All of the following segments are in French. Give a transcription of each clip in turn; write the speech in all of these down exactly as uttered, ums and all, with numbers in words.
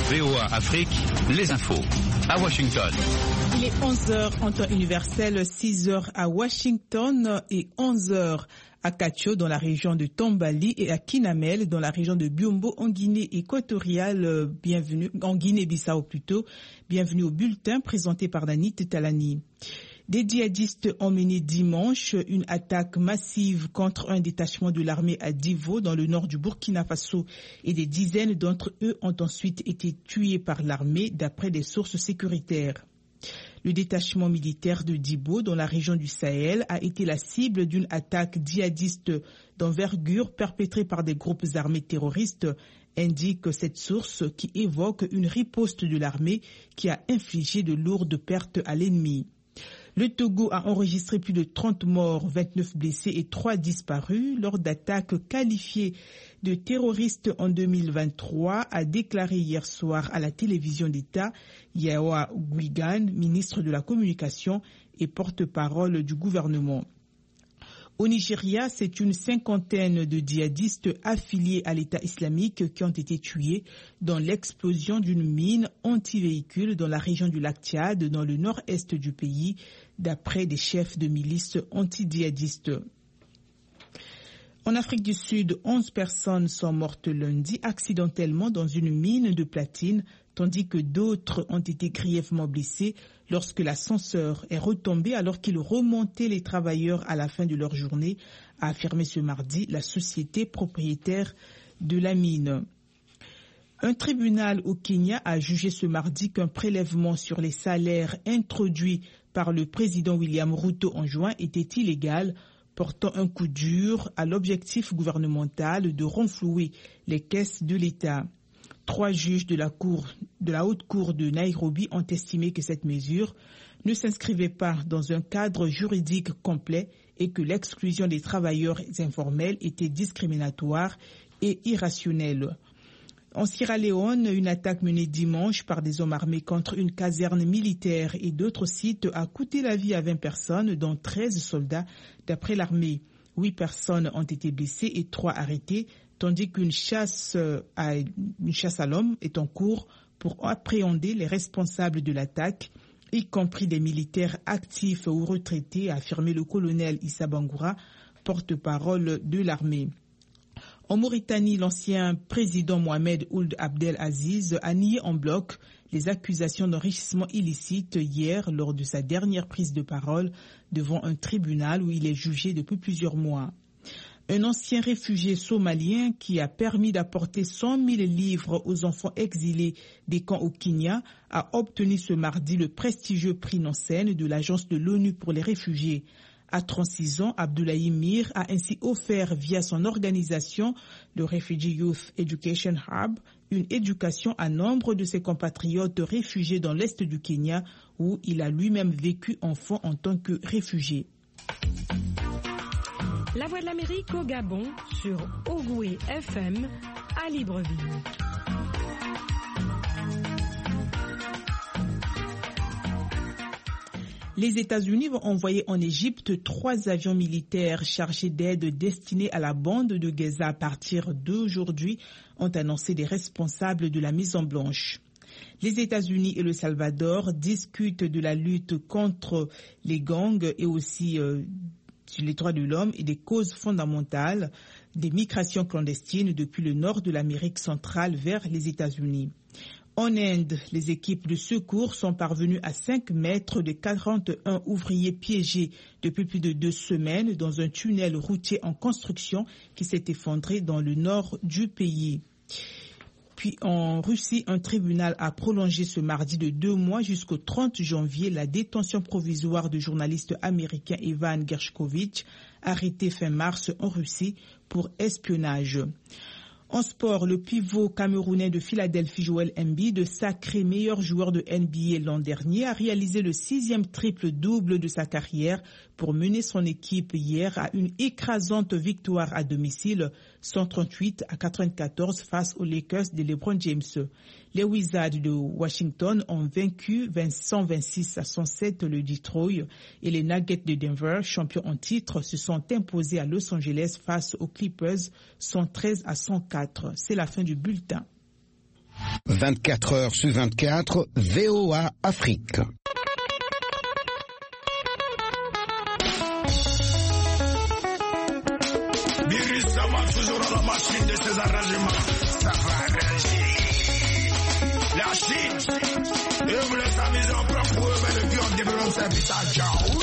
V O A Afrique, les infos. À Washington. Il est onze heures en temps universel, six heures à Washington et onze heures à Katio dans la région de Tambali et à Kinamel dans la région de Biombo en Guinée équatoriale. Bienvenue, en Guinée-Bissau plutôt. Bienvenue au bulletin présenté par Danit Talani. Des djihadistes ont mené dimanche une attaque massive contre un détachement de l'armée à Divo dans le nord du Burkina Faso et des dizaines d'entre eux ont ensuite été tués par l'armée d'après des sources sécuritaires. Le détachement militaire de Dibo dans la région du Sahel a été la cible d'une attaque djihadiste d'envergure perpétrée par des groupes armés terroristes, indique cette source qui évoque une riposte de l'armée qui a infligé de lourdes pertes à l'ennemi. Le Togo a enregistré plus de trente morts, vingt-neuf blessés et trois disparus lors d'attaques qualifiées de terroristes en deux mille vingt-trois, a déclaré hier soir à la télévision d'État Yawa Guigan, ministre de la Communication et porte-parole du gouvernement. Au Nigeria, c'est une cinquantaine de djihadistes affiliés à l'État islamique qui ont été tués dans l'explosion d'une mine anti-véhicule dans la région du lac Tchad, dans le nord-est du pays, d'après des chefs de milices anti-djihadistes. En Afrique du Sud, onze personnes sont mortes lundi accidentellement dans une mine de platine, tandis que d'autres ont été grièvement blessés lorsque l'ascenseur est retombé alors qu'il remontait les travailleurs à la fin de leur journée, a affirmé ce mardi la société propriétaire de la mine. Un tribunal au Kenya a jugé ce mardi qu'un prélèvement sur les salaires introduit par le président William Ruto en juin était illégal, portant un coup dur à l'objectif gouvernemental de renflouer les caisses de l'État. Trois juges de la, cour, de la haute cour de Nairobi ont estimé que cette mesure ne s'inscrivait pas dans un cadre juridique complet et que l'exclusion des travailleurs informels était discriminatoire et irrationnelle. En Sierra Leone, une attaque menée dimanche par des hommes armés contre une caserne militaire et d'autres sites a coûté la vie à vingt personnes, dont treize soldats, d'après l'armée. Huit personnes ont été blessées et trois arrêtées, tandis qu'une chasse à, une chasse à l'homme est en cours pour appréhender les responsables de l'attaque, y compris des militaires actifs ou retraités, a affirmé le colonel Issa Bangoura, porte-parole de l'armée. En Mauritanie, l'ancien président Mohamed Ould Abdel Aziz a nié en bloc les accusations d'enrichissement illicite hier lors de sa dernière prise de parole devant un tribunal où il est jugé depuis plusieurs mois. Un ancien réfugié somalien qui a permis d'apporter cent mille livres aux enfants exilés des camps au Kenya a obtenu ce mardi le prestigieux prix Nansen de l'Agence de l'ONU pour les réfugiés. À trente-six ans, Abdoulaye Mir a ainsi offert via son organisation, le Refugee Youth Education Hub, une éducation à nombre de ses compatriotes réfugiés dans l'est du Kenya, où il a lui-même vécu enfant en tant que réfugié. La Voix de l'Amérique au Gabon sur Ogoué F M à Libreville. Les États-Unis vont envoyer en Égypte trois avions militaires chargés d'aide destinés à la bande de Gaza à partir d'aujourd'hui, ont annoncé des responsables de la Maison-Blanche. Les États-Unis et le Salvador discutent de la lutte contre les gangs et aussi euh, sur les droits de l'homme et des causes fondamentales des migrations clandestines depuis le nord de l'Amérique centrale vers les États-Unis. En Inde, les équipes de secours sont parvenues à cinq mètres de quarante et un ouvriers piégés depuis plus de deux semaines dans un tunnel routier en construction qui s'est effondré dans le nord du pays. Puis en Russie, un tribunal a prolongé ce mardi de deux mois jusqu'au trente janvier la détention provisoire du journaliste américain Evan Gershkovich, arrêté fin mars en Russie pour espionnage. En sport, le pivot camerounais de Philadelphie, Joel Embiid, sacré meilleur joueur de N B A l'an dernier, a réalisé le sixième triple-double de sa carrière pour mener son équipe hier à une écrasante victoire à domicile, cent trente-huit à quatre-vingt-quatorze face aux Lakers de LeBron James. Les Wizards de Washington ont vaincu cent vingt-six à cent sept le Detroit et les Nuggets de Denver, champions en titre, se sont imposés à Los Angeles face aux Clippers cent treize à cent quatre. C'est la fin du bulletin. vingt-quatre heures sur vingt-quatre, V O A Afrique. Toujours à la machine de ces arrangements, ça va arranger. La Chine, et vous les amis, on prend pour eux, mais le pion développe sa vie à Ciao.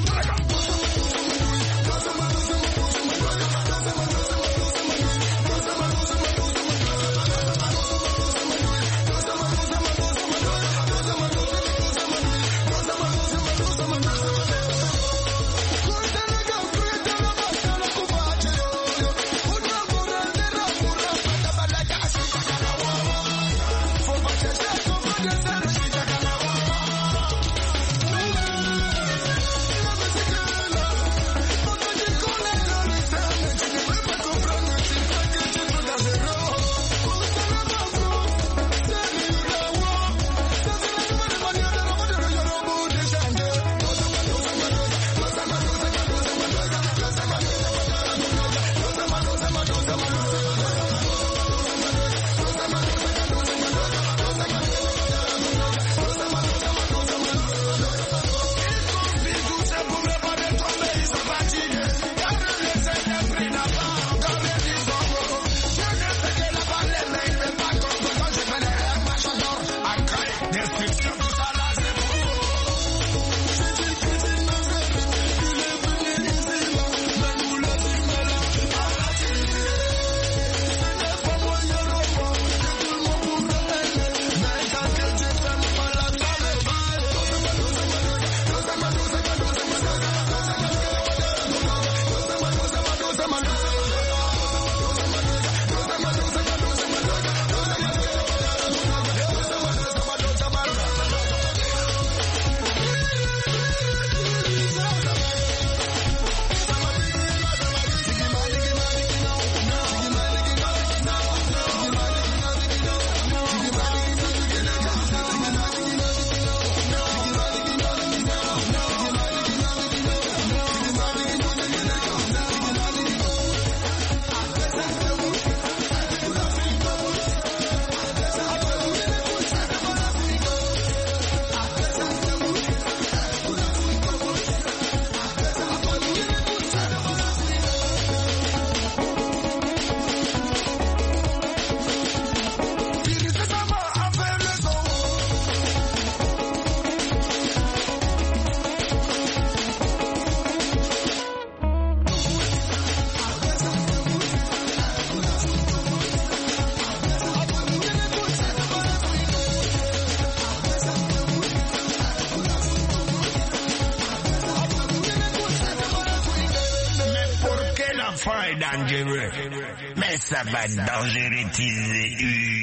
Dangereux, mais ça va dangeretiser.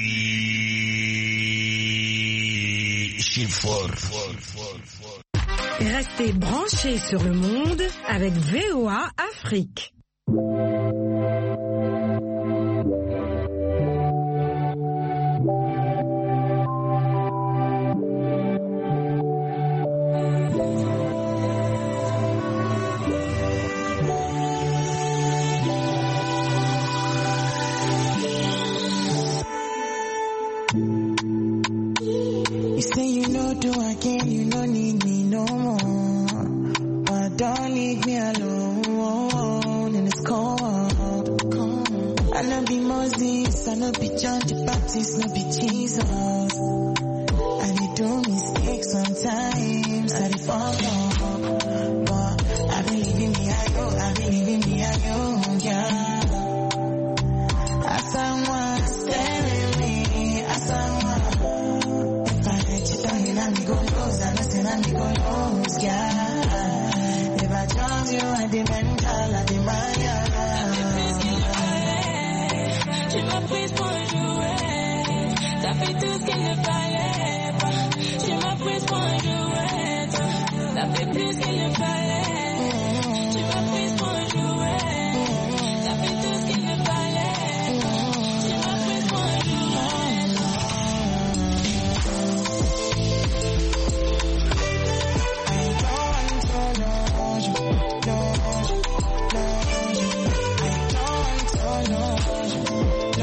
Chiffre. Restez branchés sur le monde avec V O A Afrique. Plus qu'elle ne fallait.